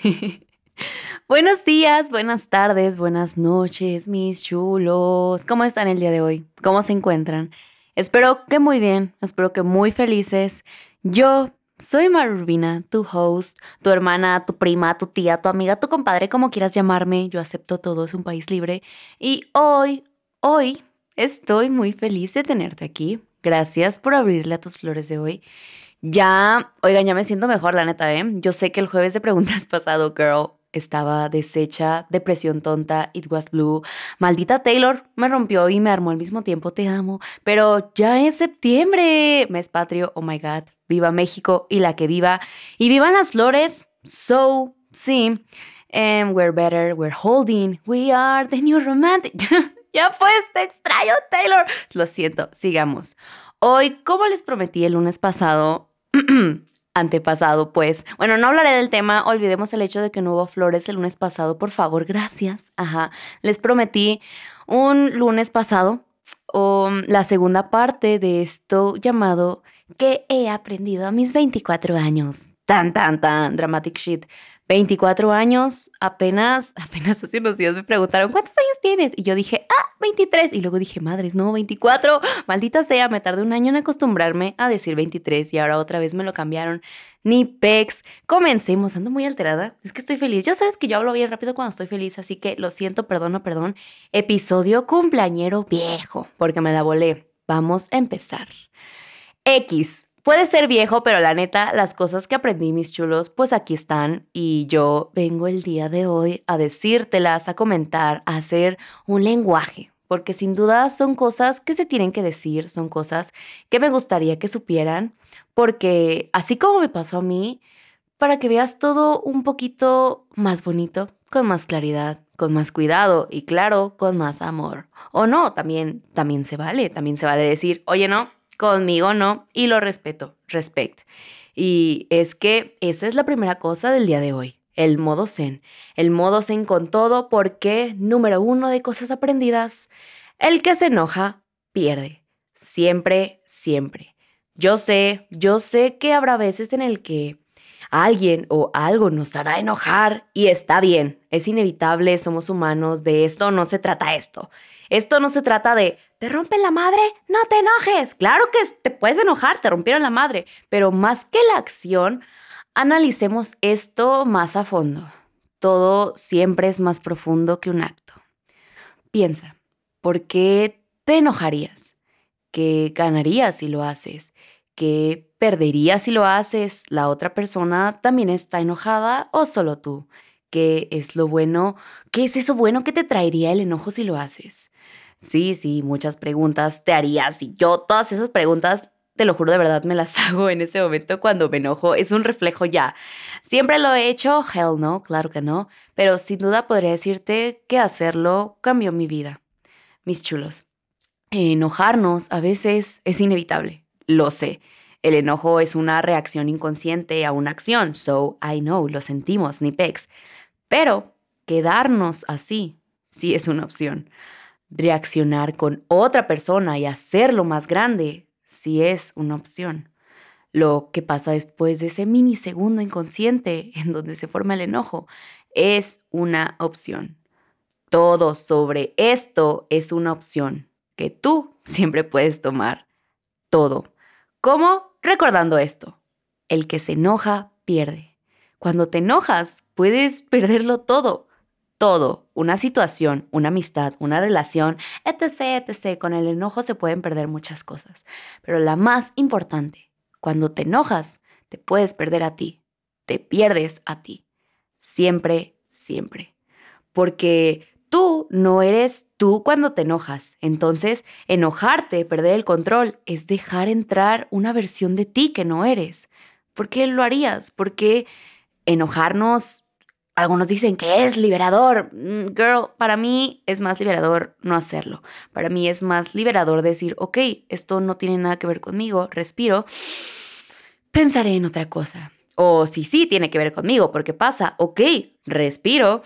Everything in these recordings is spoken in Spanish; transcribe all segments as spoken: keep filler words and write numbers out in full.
Buenos días, buenas tardes, buenas noches, mis chulos. ¿Cómo están el día de hoy? ¿Cómo se encuentran? Espero que muy bien, espero que muy felices. Yo soy Marvina, tu host, tu hermana, tu prima, tu tía, tu amiga, tu compadre, como quieras llamarme. Yo acepto todo, es un país libre. Y hoy, hoy estoy muy feliz de tenerte aquí. Gracias por abrirle a tus flores de hoy. Ya, oigan, ya me siento mejor, la neta, ¿eh? Yo sé que el jueves de preguntas pasado, girl, estaba deshecha, depresión tonta, it was blue. Maldita Taylor, me rompió y me armó al mismo tiempo, te amo. Pero ya es septiembre, mes patrio, oh my God. Viva México y la que viva. Y vivan las flores, so, sí. And we're better, we're holding, we are the new romantic. Ya fue, te extraño, Taylor. Lo siento, sigamos. Hoy, como les prometí el lunes pasado, antepasado, pues. Bueno, no hablaré del tema, olvidemos el hecho de que no hubo flores el lunes pasado, por favor, gracias. Ajá, les prometí un lunes pasado um, la segunda parte de esto llamado ¿Qué he aprendido a mis veinticuatro años? Tan, tan, tan, dramatic shit. veinticuatro años, apenas, apenas hace unos días me preguntaron, ¿cuántos años tienes? Y yo dije, ah, veintitrés. Y luego dije, madres, no, veinticuatro. Maldita sea, me tardé un año en acostumbrarme a decir veintitrés y ahora otra vez me lo cambiaron. Ni pex. Comencemos, ando muy alterada. Es que estoy feliz. Ya sabes que yo hablo bien rápido cuando estoy feliz, así que lo siento, perdono, perdón. Episodio cumpleañero viejo, porque me la volé. Vamos a empezar. X. Puede ser viejo, pero la neta, las cosas que aprendí, mis chulos, pues aquí están. Y yo vengo el día de hoy a decírtelas, a comentar, a hacer un lenguaje. Porque sin duda son cosas que se tienen que decir, son cosas que me gustaría que supieran. Porque así como me pasó a mí, para que veas todo un poquito más bonito, con más claridad, con más cuidado y claro, con más amor. O no, también, también se vale, también se vale decir, oye, no. Conmigo no, y lo respeto, respect. Y es que esa es la primera cosa del día de hoy, el modo zen. El modo zen con todo porque, número uno de cosas aprendidas, el que se enoja, pierde. Siempre, siempre. Yo sé, yo sé que habrá veces en el que alguien o algo nos hará enojar y está bien, es inevitable, somos humanos, de esto no se trata esto. Esto no se trata de, ¿te rompen la madre? No te enojes. Claro que te puedes enojar, te rompieron la madre, pero más que la acción, analicemos esto más a fondo. Todo siempre es más profundo que un acto. Piensa, ¿por qué te enojarías? ¿Qué ganarías si lo haces? ¿Qué perderías si lo haces? ¿La otra persona también está enojada o solo tú? ¿Qué es lo bueno? ¿Qué es eso bueno que te traería el enojo si lo haces? Sí, sí, muchas preguntas te harías y yo todas esas preguntas, te lo juro de verdad, me las hago en ese momento cuando me enojo. Es un reflejo ya. ¿Siempre lo he hecho? Hell no, claro que no. Pero sin duda podría decirte que hacerlo cambió mi vida. Mis chulos. Enojarnos a veces es inevitable, lo sé. El enojo es una reacción inconsciente a una acción, so I know, lo sentimos, ni pex. Pero quedarnos así sí es una opción. Reaccionar con otra persona y hacerlo más grande sí es una opción. Lo que pasa después de ese minisegundo inconsciente en donde se forma el enojo es una opción. Todo sobre esto es una opción que tú siempre puedes tomar. Todo. ¿Cómo? Recordando esto. El que se enoja, pierde. Cuando te enojas, puedes perderlo todo. Todo. Una situación, una amistad, una relación, etc, etcétera. Con el enojo se pueden perder muchas cosas. Pero la más importante, cuando te enojas, te puedes perder a ti. Te pierdes a ti. Siempre, siempre. Porque tú no eres tú cuando te enojas. Entonces, enojarte, perder el control, es dejar entrar una versión de ti que no eres. ¿Por qué lo harías? Porque enojarnos, algunos dicen que es liberador. Mm, Girl, para mí es más liberador no hacerlo. Para mí es más liberador decir, ok, esto no tiene nada que ver conmigo, respiro, pensaré en otra cosa. O si sí tiene que ver conmigo, porque pasa, ok, respiro,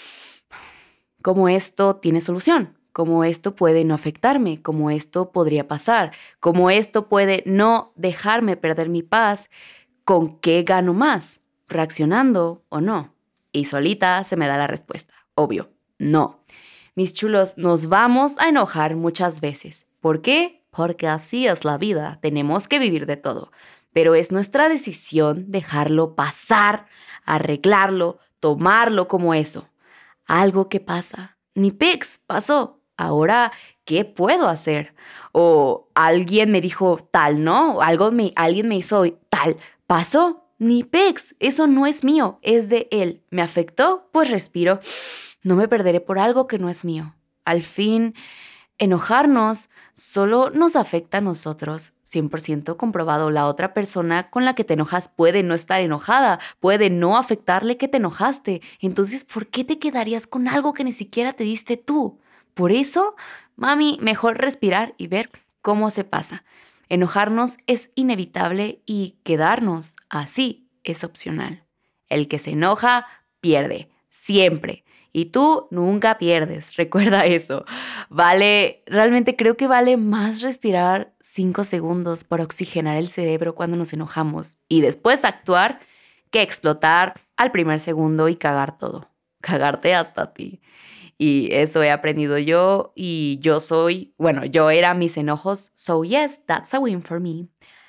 cómo esto tiene solución, cómo esto puede no afectarme, cómo esto podría pasar, cómo esto puede no dejarme perder mi paz, con qué gano más, reaccionando o no. Y solita se me da la respuesta. Obvio, no. Mis chulos, nos vamos a enojar muchas veces. ¿Por qué? Porque así es la vida. Tenemos que vivir de todo. Pero es nuestra decisión dejarlo pasar, arreglarlo, tomarlo como eso. Algo que pasa. Ni pics, pasó. Ahora, ¿qué puedo hacer? O alguien me dijo tal, ¿no? O algo me, alguien me hizo tal. ¿Pasó? Ni pics. Eso no es mío, es de él. ¿Me afectó? Pues respiro. No me perderé por algo que no es mío. Al fin, enojarnos solo nos afecta a nosotros. cien por ciento comprobado. La otra persona con la que te enojas puede no estar enojada, puede no afectarle que te enojaste. Entonces, ¿por qué te quedarías con algo que ni siquiera te diste tú? Por eso, mami, mejor respirar y ver cómo se pasa. Enojarnos es inevitable y quedarnos así es opcional. El que se enoja, pierde. Siempre. Y tú nunca pierdes, recuerda eso. Vale, realmente creo que vale más respirar cinco segundos para oxigenar el cerebro cuando nos enojamos y después actuar que explotar al primer segundo y cagar todo. Cagarte hasta a ti. Y eso he aprendido yo y yo soy, bueno, yo era mis enojos. So yes, that's a win for me.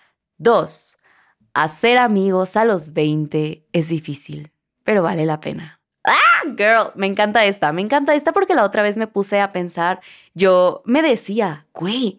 Dos, hacer amigos a los veinte es difícil, pero vale la pena. Girl, me encanta esta, me encanta esta porque la otra vez me puse a pensar, yo me decía, güey,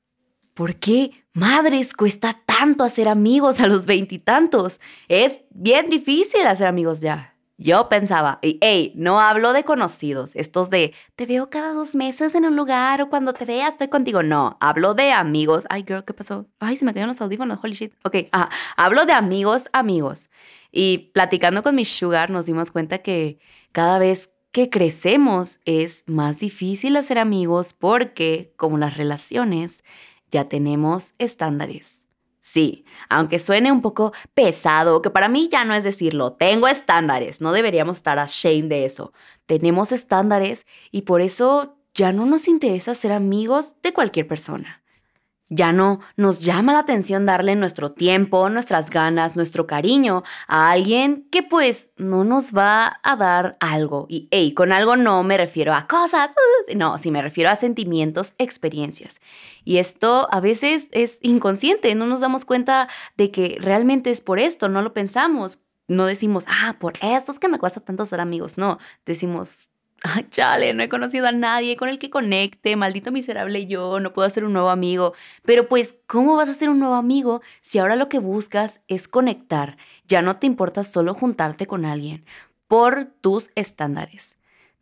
¿por qué madres cuesta tanto hacer amigos a los veintitantos? Es bien difícil hacer amigos ya. Yo pensaba, y hey, no hablo de conocidos, estos de te veo cada dos meses en un lugar o cuando te vea estoy contigo. No, hablo de amigos. Ay, girl, ¿qué pasó? Ay, se me cayeron los audífonos, holy shit. Ok, ajá, hablo de amigos, amigos. Y platicando con mi sugar nos dimos cuenta que cada vez que crecemos es más difícil hacer amigos porque, como las relaciones, ya tenemos estándares. Sí, aunque suene un poco pesado, que para mí ya no es decirlo, tengo estándares, no deberíamos estar ashamed de eso. Tenemos estándares y por eso ya no nos interesa ser amigos de cualquier persona. Ya no nos llama la atención darle nuestro tiempo, nuestras ganas, nuestro cariño a alguien que pues no nos va a dar algo. Y hey, con algo no me refiero a cosas, no, sí me refiero a sentimientos, experiencias. Y esto a veces es inconsciente, no nos damos cuenta de que realmente es por esto, no lo pensamos. No decimos, ah, por esto es que me cuesta tanto ser amigos. No, decimos, ay, chale, no he conocido a nadie con el que conecte, maldito miserable yo, no puedo hacer un nuevo amigo. Pero pues, ¿cómo vas a hacer un nuevo amigo si ahora lo que buscas es conectar? Ya no te importa solo juntarte con alguien por tus estándares.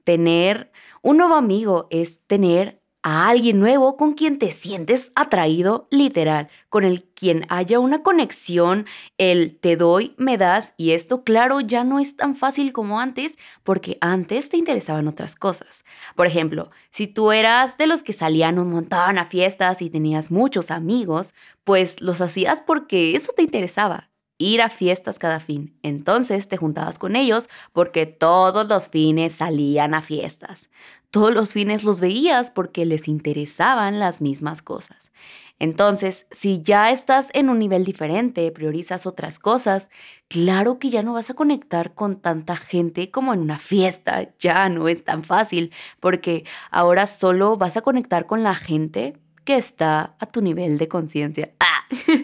Tener un nuevo amigo es tener a alguien nuevo con quien te sientes atraído, literal, con el quien haya una conexión, el te doy, me das, y esto, claro, ya no es tan fácil como antes, porque antes te interesaban otras cosas. Por ejemplo, si tú eras de los que salían un montón a fiestas y tenías muchos amigos, pues los hacías porque eso te interesaba. Ir a fiestas cada fin. Entonces te juntabas con ellos porque todos los fines salían a fiestas. Todos los fines los veías porque les interesaban las mismas cosas. Entonces, si ya estás en un nivel diferente, priorizas otras cosas, claro que ya no vas a conectar con tanta gente como en una fiesta. Ya no es tan fácil porque ahora solo vas a conectar con la gente que está a tu nivel de conciencia. ¡Ah!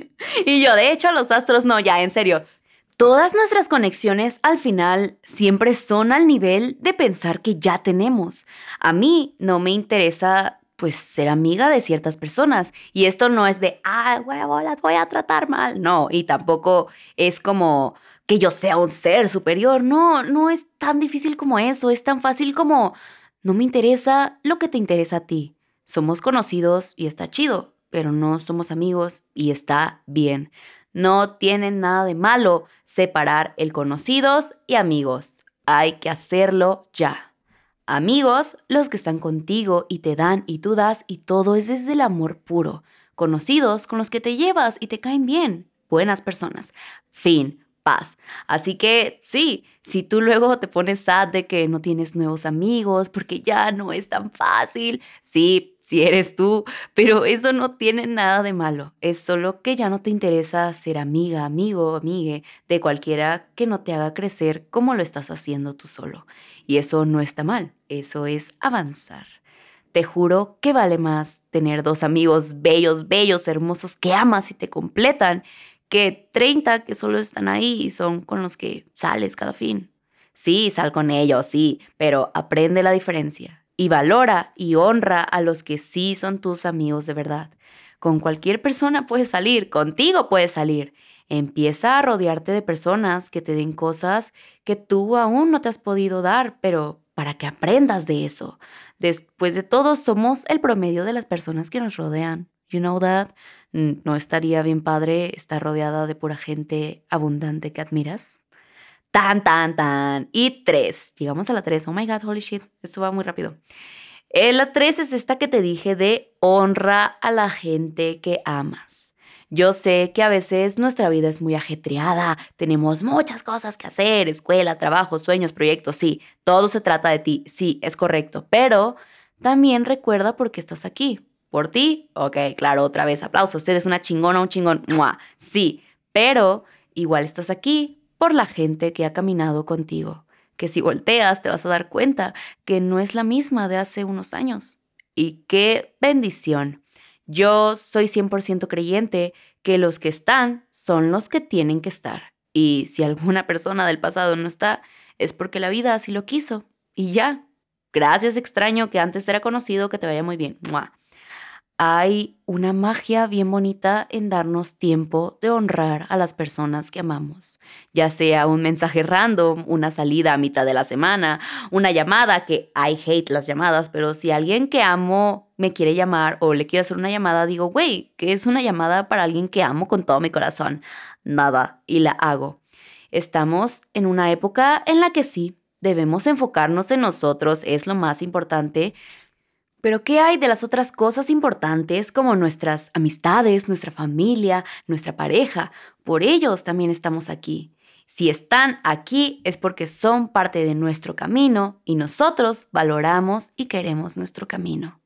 Y yo, de hecho, los astros, no, ya, en serio. Todas nuestras conexiones al final siempre son al nivel de pensar que ya tenemos. A mí no me interesa, pues, ser amiga de ciertas personas. Y esto no es de, ah, huevo, las voy a tratar mal. No, y tampoco es como que yo sea un ser superior. No, no es tan difícil como eso. Es tan fácil como, no me interesa lo que te interesa a ti. Somos conocidos y está chido, pero no somos amigos y está bien. No tienen nada de malo separar el conocidos y amigos. Hay que hacerlo ya. Amigos, los que están contigo y te dan y tú das y todo es desde el amor puro. Conocidos, con los que te llevas y te caen bien. Buenas personas. Fin. paz. Así que sí, si tú luego te pones sad de que no tienes nuevos amigos porque ya no es tan fácil, sí, sí eres tú, pero eso no tiene nada de malo. Es solo que ya no te interesa ser amiga, amigo, amigue de cualquiera que no te haga crecer como lo estás haciendo tú solo. Y eso no está mal, eso es avanzar. Te juro que vale más tener dos amigos bellos, bellos, hermosos que amas y te completan que treinta que solo están ahí y son con los que sales cada fin. Sí, sal con ellos, sí, pero aprende la diferencia y valora y honra a los que sí son tus amigos de verdad. Con cualquier persona puedes salir, contigo puedes salir. Empieza a rodearte de personas que te den cosas que tú aún no te has podido dar, pero para que aprendas de eso. Después de todo, somos el promedio de las personas que nos rodean. You know that? Mm, ¿No estaría bien padre estar rodeada de pura gente abundante que admiras? Tan, tan, tan. Y tres. Llegamos a la tres. Oh my God, holy shit. Esto va muy rápido. Eh, la tres es esta que te dije de honra a la gente que amas. Yo sé que a veces nuestra vida es muy ajetreada, tenemos muchas cosas que hacer, escuela, trabajo, sueños, proyectos, sí, todo se trata de ti, sí, es correcto, pero también recuerda por qué estás aquí. ¿Por ti? Ok, claro, otra vez, aplausos, eres una chingona, un chingón, ¡mua! Sí, pero igual estás aquí por la gente que ha caminado contigo, que si volteas te vas a dar cuenta que no es la misma de hace unos años. Y qué bendición. Yo soy cien por ciento creyente que los que están son los que tienen que estar. Y si alguna persona del pasado no está, es porque la vida así lo quiso. Y ya. Gracias, extraño, que antes era conocido, que te vaya muy bien. ¡Mua! Hay una magia bien bonita en darnos tiempo de honrar a las personas que amamos, ya sea un mensaje random, una salida a mitad de la semana, una llamada, que I hate las llamadas, pero si alguien que amo me quiere llamar o le quiero hacer una llamada, digo, güey, ¿qué es una llamada para alguien que amo con todo mi corazón? Nada, y la hago. Estamos en una época en la que sí, debemos enfocarnos en nosotros, es lo más importante. Pero ¿qué hay de las otras cosas importantes como nuestras amistades, nuestra familia, nuestra pareja? Por ellos también estamos aquí. Si están aquí es porque son parte de nuestro camino y nosotros valoramos y queremos nuestro camino.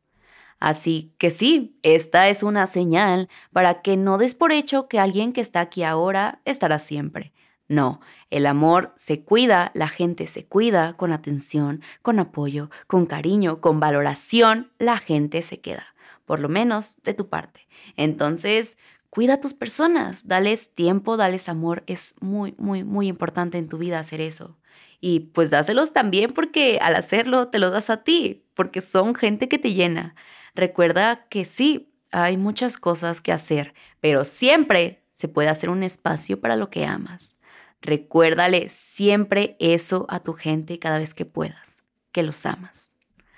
Así que sí, esta es una señal para que no des por hecho que alguien que está aquí ahora estará siempre. No, el amor se cuida, la gente se cuida con atención, con apoyo, con cariño, con valoración, la gente se queda, por lo menos de tu parte. Entonces, cuida a tus personas, dales tiempo, dales amor, es muy, muy, muy importante en tu vida hacer eso. Y pues dáselos también porque al hacerlo te lo das a ti, porque son gente que te llena. Recuerda que sí, hay muchas cosas que hacer, pero siempre se puede hacer un espacio para lo que amas. Recuérdale siempre eso a tu gente cada vez que puedas, que los amas.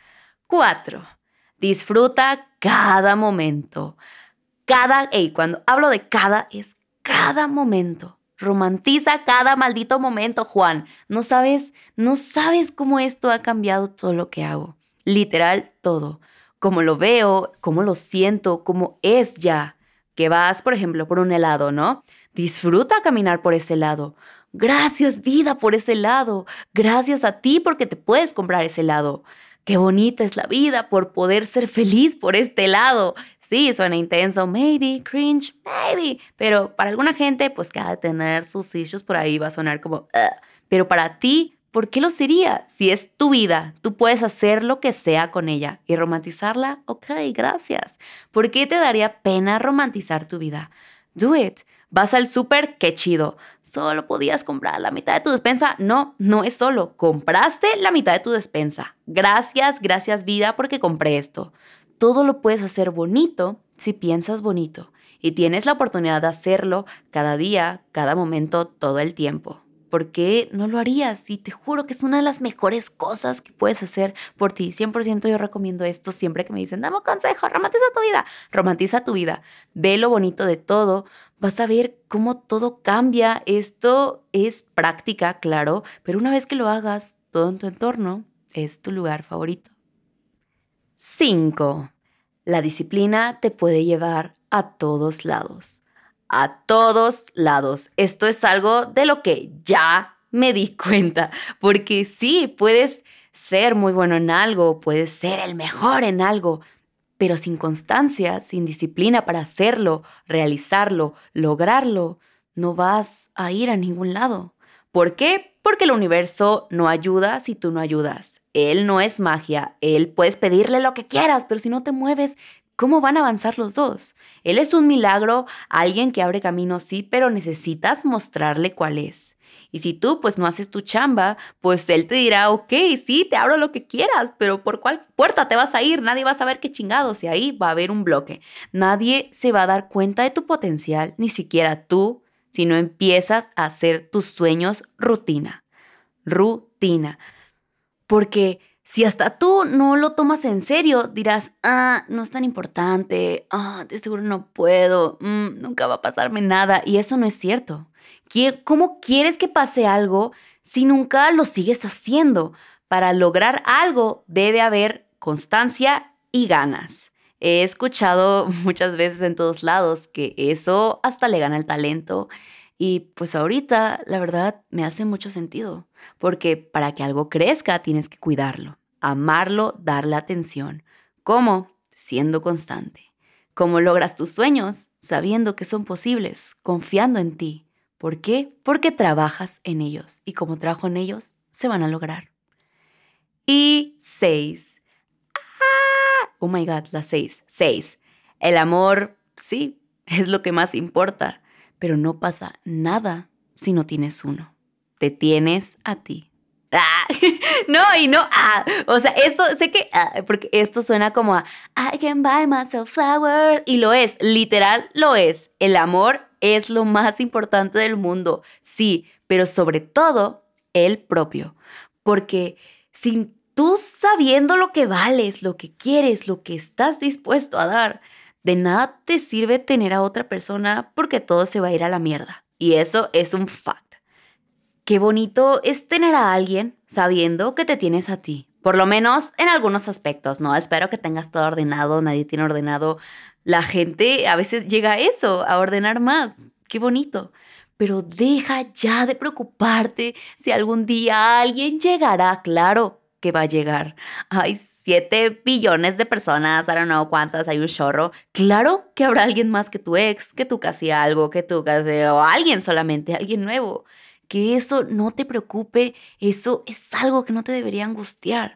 Cuatro. Disfruta cada momento. Cada, hey, cuando hablo de cada, es cada momento. Romantiza cada maldito momento, Juan. No sabes, no sabes cómo esto ha cambiado todo lo que hago. Literal, todo. Cómo lo veo, cómo lo siento, cómo es ya. Que vas, por ejemplo, por un helado, ¿no? Disfruta caminar por ese helado. Gracias, vida, por ese helado. Gracias a ti porque te puedes comprar ese helado. Qué bonita es la vida por poder ser feliz por este helado. Sí, suena intenso, maybe, cringe, maybe. Pero para alguna gente, pues que ha de tener sus issues por ahí, va a sonar como, "Ugh". Pero para ti, ¿por qué lo sería? Si es tu vida, tú puedes hacer lo que sea con ella y romantizarla. Ok, gracias. ¿Por qué te daría pena romantizar tu vida? Do it. Vas al súper, qué chido. Solo podías comprar la mitad de tu despensa. No, no es solo. Compraste la mitad de tu despensa. Gracias, gracias vida porque compré esto. Todo lo puedes hacer bonito si piensas bonito y tienes la oportunidad de hacerlo cada día, cada momento, todo el tiempo. ¿Por qué no lo harías? Y te juro que es una de las mejores cosas que puedes hacer por ti. cien por ciento yo recomiendo esto siempre que me dicen, dame un consejo, romantiza tu vida. Romantiza tu vida. Ve lo bonito de todo. Vas a ver cómo todo cambia. Esto es práctica, claro, pero una vez que lo hagas, todo en tu entorno es tu lugar favorito. Cinco. La disciplina te puede llevar a todos lados. a todos lados. Esto es algo de lo que ya me di cuenta, porque sí, puedes ser muy bueno en algo, puedes ser el mejor en algo, pero sin constancia, sin disciplina para hacerlo, realizarlo, lograrlo, no vas a ir a ningún lado. ¿Por qué? Porque el universo no ayuda si tú no ayudas. Él no es magia, él puedes pedirle lo que quieras, pero si no te mueves, ¿cómo van a avanzar los dos? Él es un milagro, alguien que abre camino, sí, pero necesitas mostrarle cuál es. Y si tú pues no haces tu chamba, pues él te dirá, ok, sí, te abro lo que quieras, pero ¿por cuál puerta te vas a ir? Nadie va a saber qué chingados y ahí va a haber un bloque. Nadie se va a dar cuenta de tu potencial, ni siquiera tú, si no empiezas a hacer tus sueños rutina. Rutina. Porque si hasta tú no lo tomas en serio, dirás, ah, no es tan importante, ah, de seguro no puedo, mm, nunca va a pasarme nada. Y eso no es cierto. ¿Cómo quieres que pase algo si nunca lo sigues haciendo? Para lograr algo debe haber constancia y ganas. He escuchado muchas veces en todos lados que eso hasta le gana el talento. Y pues ahorita, la verdad, me hace mucho sentido. Porque para que algo crezca tienes que cuidarlo, amarlo, darle atención. ¿Cómo? Siendo constante. ¿Cómo logras tus sueños? Sabiendo que son posibles, confiando en ti. ¿Por qué? Porque trabajas en ellos y como trabajo en ellos, se van a lograr. Y seis. ¡Ah! Oh my God, la seis. Seis. El amor, sí, es lo que más importa, pero no pasa nada si no tienes uno. Te tienes a ti. ¡Ah! No, y no, ah. O sea, esto, sé que, ah, porque esto suena como a I can buy myself flowers. Y lo es, literal lo es. El amor es lo más importante del mundo. Sí, pero sobre todo, el propio. Porque sin tú sabiendo lo que vales, lo que quieres, lo que estás dispuesto a dar, de nada te sirve tener a otra persona porque todo se va a ir a la mierda. Y eso es un fact. Qué bonito es tener a alguien sabiendo que te tienes a ti. Por lo menos en algunos aspectos, ¿no? Espero que tengas todo ordenado, nadie tiene ordenado. La gente a veces llega a eso, a ordenar más. Qué bonito. Pero deja ya de preocuparte si algún día alguien llegará, claro que va a llegar. Hay siete billones de personas, I don't know cuántas, hay un chorro. Claro que habrá alguien más que tu ex, que tú casi algo, que tú casi, o alguien solamente, alguien nuevo. Que eso no te preocupe, eso es algo que no te debería angustiar.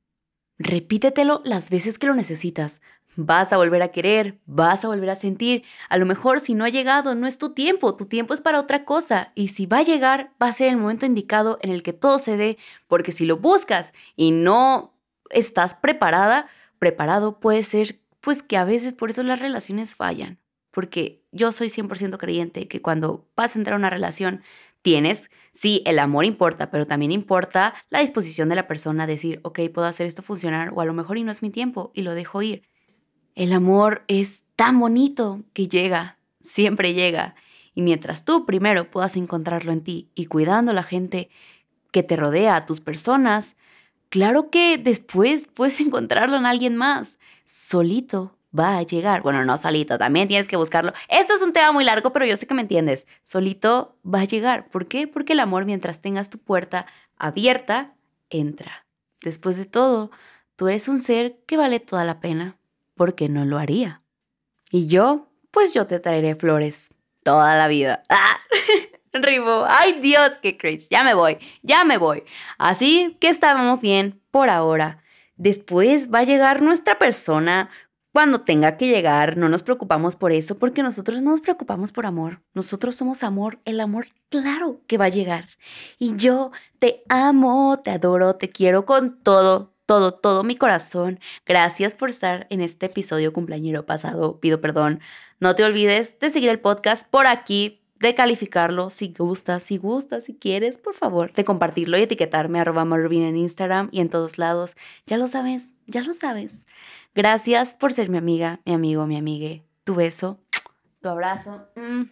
Repítetelo las veces que lo necesitas. Vas a volver a querer, vas a volver a sentir. A lo mejor si no ha llegado, no es tu tiempo, tu tiempo es para otra cosa. Y si va a llegar, va a ser el momento indicado en el que todo se dé, porque si lo buscas y no estás preparada, preparado puede ser pues que a veces por eso las relaciones fallan. Porque yo soy cien por ciento creyente que cuando vas a entrar a una relación, tienes, sí, el amor importa, pero también importa la disposición de la persona a decir, ok, puedo hacer esto funcionar o a lo mejor y no es mi tiempo y lo dejo ir. El amor es tan bonito que llega, siempre llega. Y mientras tú primero puedas encontrarlo en ti y cuidando a la gente que te rodea, a tus personas, claro que después puedes encontrarlo en alguien más. Solito va a llegar. Bueno, no solito, también tienes que buscarlo. Esto es un tema muy largo, pero yo sé que me entiendes. Solito va a llegar. ¿Por qué? Porque el amor, mientras tengas tu puerta abierta, entra. Después de todo, tú eres un ser que vale toda la pena. ¿Por qué no lo haría? Y yo, pues yo te traeré flores toda la vida. ¡Ah! Rimó. ¡Ay, Dios, qué cringe! Ya me voy, ya me voy. Así que estábamos bien por ahora. Después va a llegar nuestra persona cuando tenga que llegar. No nos preocupamos por eso porque nosotros no nos preocupamos por amor. Nosotros somos amor. El amor, claro que va a llegar. Y yo te amo, te adoro, te quiero con todo, todo, todo mi corazón. Gracias por estar en este episodio cumpleañero pasado. Pido perdón. No te olvides de seguir el podcast por aquí, de calificarlo si gustas, si gustas, si quieres, por favor, de compartirlo y etiquetarme arroba marubina en Instagram y en todos lados. Ya lo sabes, ya lo sabes. Gracias por ser mi amiga, mi amigo, mi amigue. Tu beso, tu abrazo. Mm.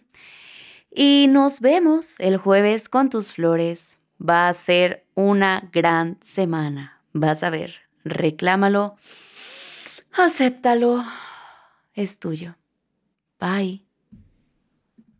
Y nos vemos el jueves con tus flores. Va a ser una gran semana. Vas a ver, reclámalo, acéptalo. Es tuyo. Bye.